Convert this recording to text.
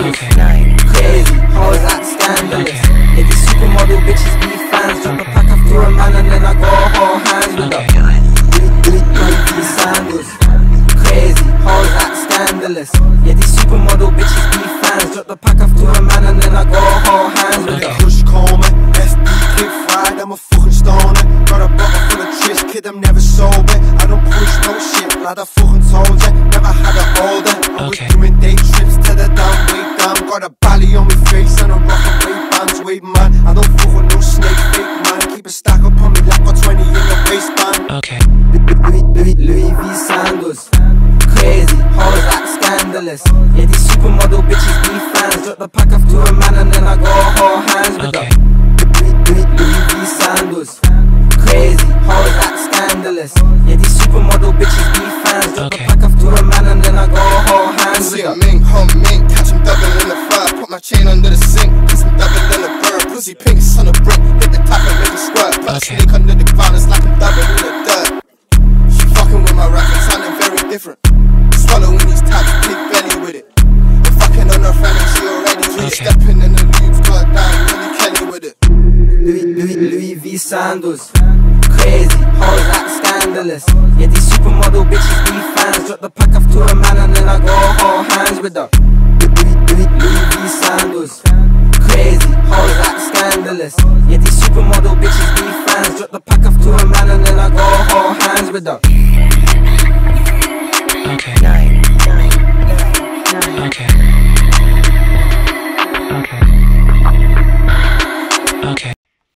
sandals. Crazy, how is that scandalous? Yeah, these supermodel bitches be fans. Drop a pack after a man and then I go hold hands with her. Louis sandals. Crazy, how is that scandalous? Yeah, these supermodel bitches be fans. Drop the pack after a man and then I go hold hands with her. Push komen, FB kid fried, I'm a fucking stoner. Got a bottle full of tricks, kid, I'm never sober. I don't push no shit, lad, I fucking told ya. Never had an older. I was doing day trips to the down, way down. Got a bally on my face and a rock and weight bands, wait man. I don't fuck with no snake, fake man. Keep a stack up on me like got 20 in the waistband. Louis V sandals. Crazy, how is that scandalous? Yeah, these supermodel bitches be fans. Drop the pack after a man and then I go hold hands with her. Louis V sandals. Crazy, how is that scandalous? Yeah, these supermodel bitches be fans. Drop the pack after a man and then I go hold hands with her. Ming, hum, ming, catch him double in the fire. Put my chain under the sink, kiss him double in the bird. Pussy pink, son of brick, hit the tap and make it squirt. Put a snake under the ground, it's like I'm double in the dirt. She fucking with my racket, sounding very different. Swallowing these tabs, big belly with it. I'm fucking on her friend and she already with it. Stepping in the loops, got down, really Kelly with it. Louis V sandals. Crazy, how is that scandalous? Yeah, these supermodel bitches be fans. Drop the pack after a man and then I go hold hands with her. Louis V sandals. Crazy, how is that scandalous? Yeah, these supermodel bitches be fans. Drop the pack after a man and then I go hold hands with her.